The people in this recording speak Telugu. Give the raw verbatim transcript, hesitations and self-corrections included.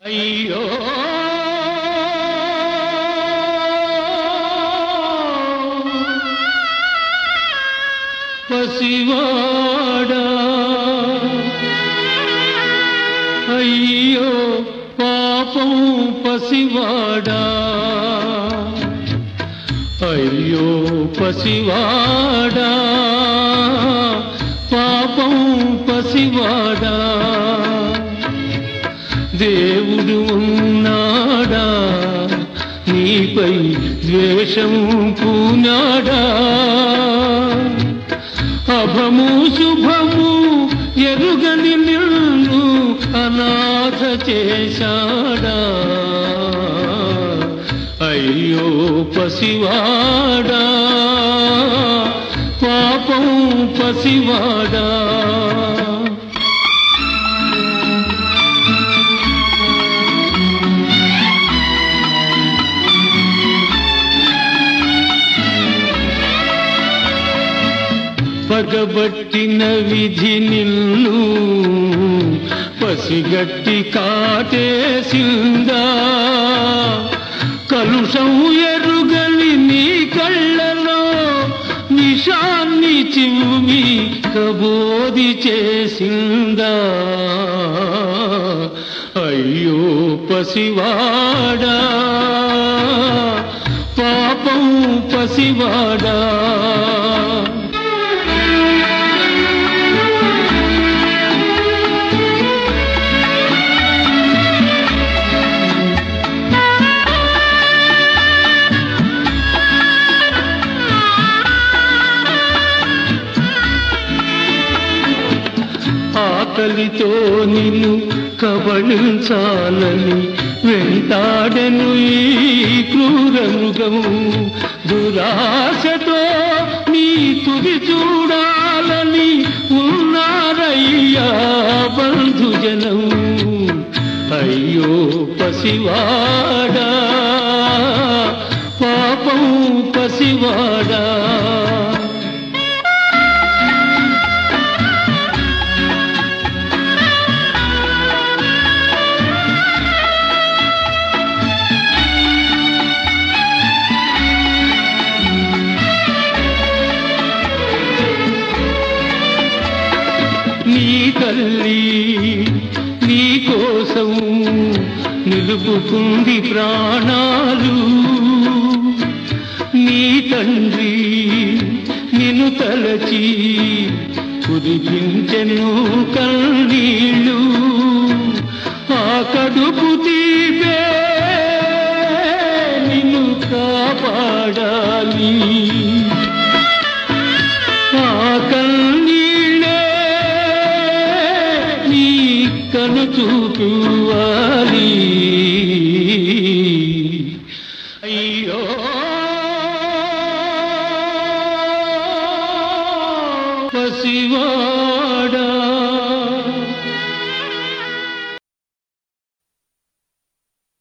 అయ్యో పసివాడా అయ్యో పాపం పసివాడా అయ్యో పసివాడా పాపం పసివాడా దేవుడు ఉన్నాడా నీపై ద్వేషం పూనాడా అభము శుభము ఎరుగని నిన్ను అనాథ చేశాడా అయ్యో పసివాడా పాపం పసివాడా పగబట్టిన విధి నిన్ను పసిగట్టి కాటేసిందా కలుషం ఎరుగని నీ కళ్ళలో నిషాన్ని చిమ్మి కబోది చేసిందా అయ్యో పసివాడా పాపం పసివాడా ఆకలితో నిన్ను కబళించాలని వెంటాడెను ఈ క్రూరమృగము దురాశతో నీ తుది చూడాలని ఉన్నారయ్యా బంధుజనం అయ్యో పసివాడా పాపం పసివాడా నీ తల్లి నీ కోసం నిలుపుకుంది ప్రాణాలు నీ తండ్రి నిన్ను తలచి కురిపించెను కన్నీళ్ళు ఆ కడుపు తీపే నిన్ను కాపాడాలి ఆ కన్నీళ్ళే నీ కను చూపువాలి అయ్యో పసివాడా